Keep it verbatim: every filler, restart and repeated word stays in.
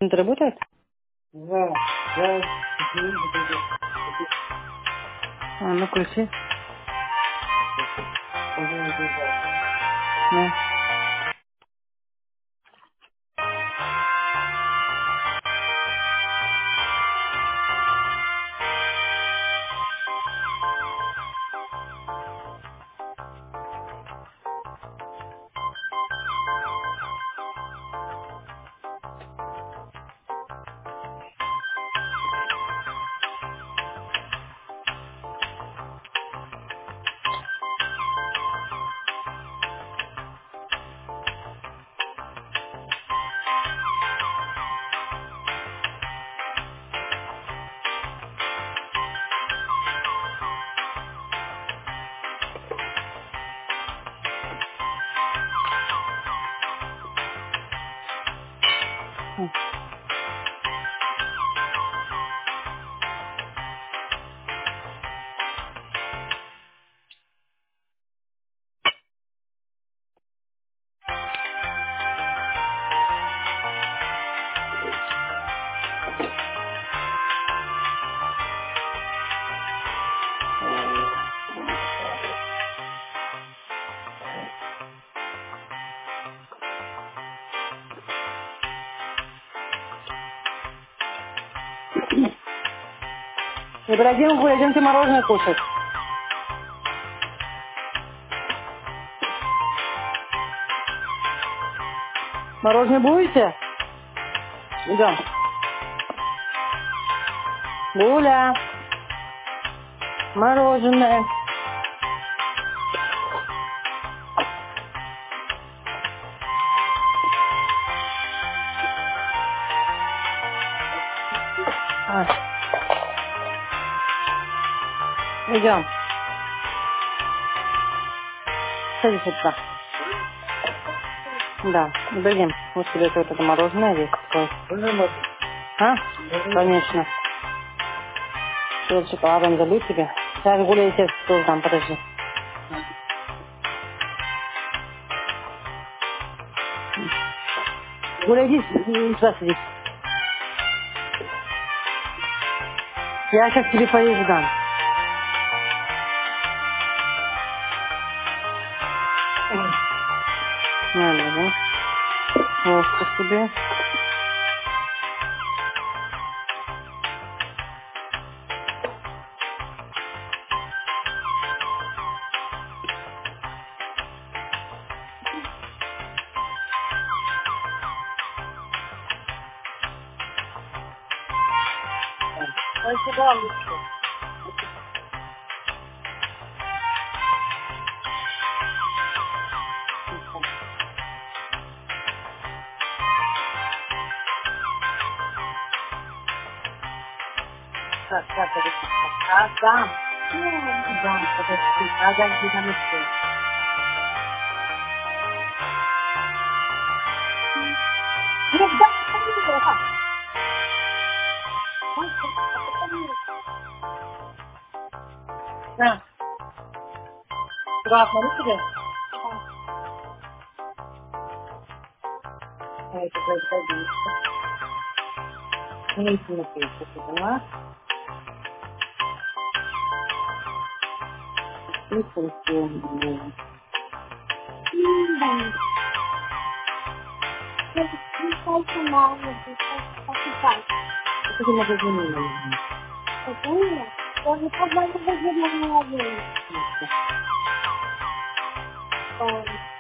Это работает? Да, да. А, ну включи. Да. Ибрагим, вы идемте мороженое кушать. Мороженое будете? Идем. Гуля. Мороженое. А, идем. Садись сюда. Да, Ибрагим, вот тебе вот это мороженое здесь такое. А? Конечно. Все, шоколадом забыл тебе. Сейчас Гуля, я тебе тоже дам, подожди. Гуля, иди сюда садись. Я сейчас тебе поесть дам. Надо, да? Вот, что тебе. Спасибо. Так, так, так. А, да. Да, подожди. А, да, где там еще? Нет, да, это Да. Да, смотри себе. А это происходит. Не смотри, ты поняла? Не смотри. Это же магазин, наверное. Я не позвоню в магазин.